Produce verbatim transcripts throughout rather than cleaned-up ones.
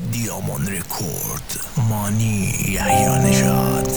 دیامان رکورد مانی یحیی نژاد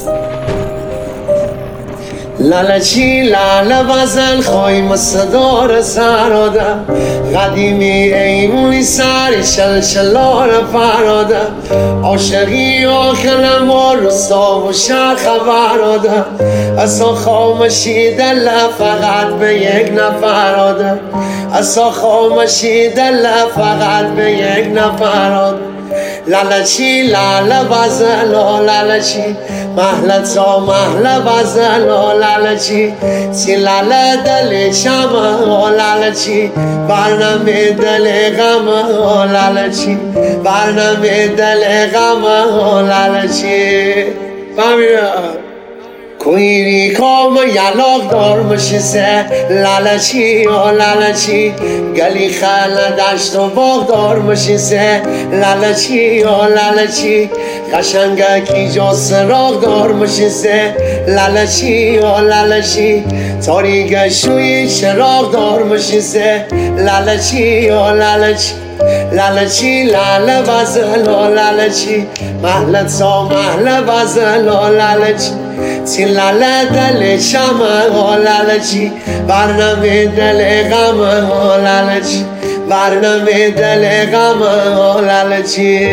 لالچی لاله بزن خواهیم صدار سراده قدیمی ایمونی سری شلشلار فراده عاشقی آخرم و رستا و شهر خبراده اصلا خامشی دل فقط به یک نفراده اصلا خامشی دل فقط به یک نفراده لالچی لاله بزن لالچی محلتا محله بزن لالچی سی لاله دل شمع لالچی برنامه دل غم لالچی برنامه دل غم لالچی فهمیدم کویری کام یلاق دار مشیسه لالچی و لالچی گلی خاله دشت و باغ دار مشیسه لالچی و لالچی قشنگه کی جا سراغ دار مشیسه لالچی و لالچی تاریک شوی چراغ دار مشیسه لالچی و لالچی لالچی لاله بزن لالچی محلتا محله بزن لالچی سی لاله دل شمع لالچی برنامه دل غم لالچی برنامه دل غم لالچی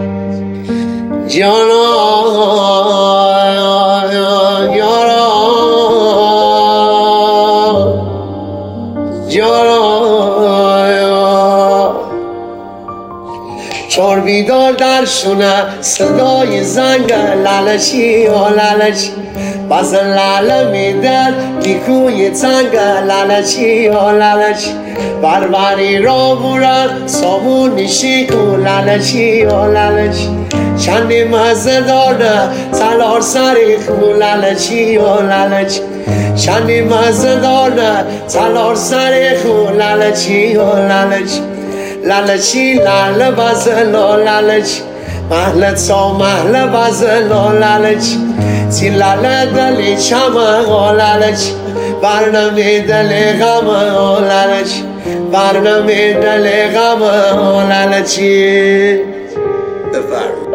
جانا یارا جانا چار بیدار در شونه صدای زنگ لالچی و لالچی بزن لاله میدن نیکوی تنگ لالچی و لالچی بربری را بورن سامونی شیکو لالچی و لالچی چندی مزه دارده تلار سری خو لالچی و لالچی چندی مزه دارده تلار سری خو لالچی و لالچی لالچی لاله بزن لالچی محلتا محله بزن لالچی سی لاله دلی چمع لالچی برنامه دل غم لالچی برنامه دل غم لالچی بفرم